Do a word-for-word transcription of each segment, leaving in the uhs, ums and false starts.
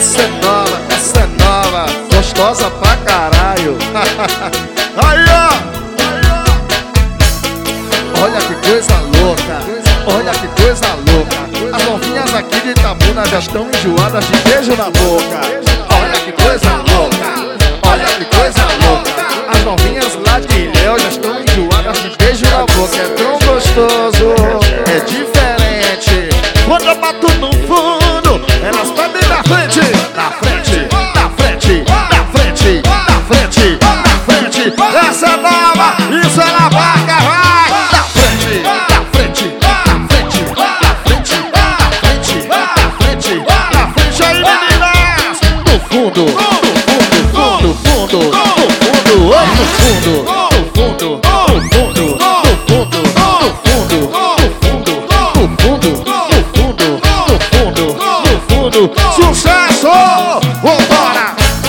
Essa é nova, essa é nova, gostosa pra caralho. Aí, ó. Olha que coisa louca, olha que coisa louca. As novinhas aqui de Itabuna já estão enjoadas de beijo na boca. Olha que coisa louca, olha que coisa louca. As novinhas lá de Ilhéu já estão enjoadas de beijo na boca. É tão gostoso, é diferente. Quando eu bato no fundo, elas pedem na frente, na frente, na frente, na frente, na frente, na frente. Essa é nova, isso é na vaca, vai! Na frente, na frente, na frente, na frente, na frente, na frente, na frente. Aí, meninas! No fundo, no fundo, no fundo, no fundo, no fundo, no fundo, no fundo, no fundo, no fundo, no fundo, no fundo, no fundo, no fundo. Sucesso! Vambora!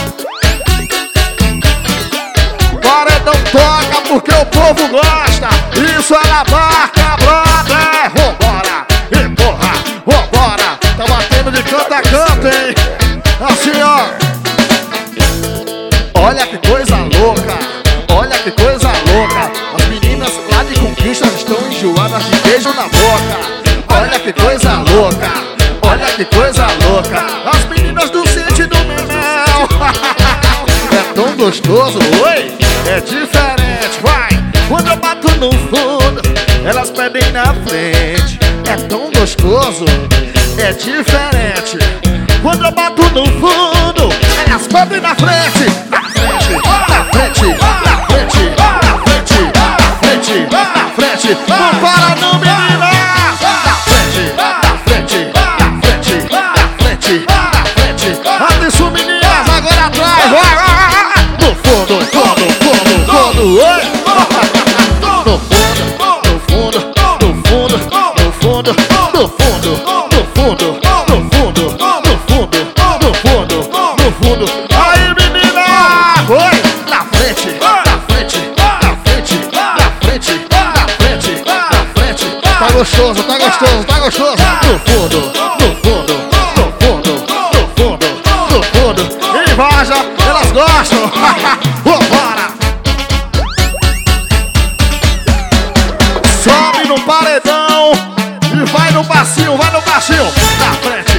Paredão toca porque o povo gosta. Isso é na barca, brother. Vambora! E porra, vambora! Tá batendo de canto a canto, hein? Assim, ó. Olha que coisa louca, olha que coisa louca. As meninas lá de Conquista estão enjoadas de beijo na boca. Olha que coisa louca, olha que coisa louca. As meninas do sítio do Menel. É tão gostoso, oi, é diferente, vai. Quando eu bato no fundo, elas pedem na frente. É tão gostoso, é diferente. Quando eu bato no fundo, elas pedem na frente, na frente, na frente, na frente, na frente, na frente, na frente. Não para não, meninas! Na frente, na frente, na frente, na frente, na frente. Atenção, meninas, agora atrás, vai, vai, vai. No fundo, fundo, fundo, fundo, oi! No fundo, no fundo, no fundo, no fundo, no fundo, no fundo, no fundo, no fundo, no fundo, no fundo. Aí, menina! Oi! Na frente, na frente, na frente, na frente, na frente, na frente. Tá gostoso, tá gostoso, tá gostoso. No fundo, no fundo, no fundo, no fundo, no fundo. Invaja, elas gostam. Vambora! Sobe no paredão e vai no passinho, vai no passinho. Na frente.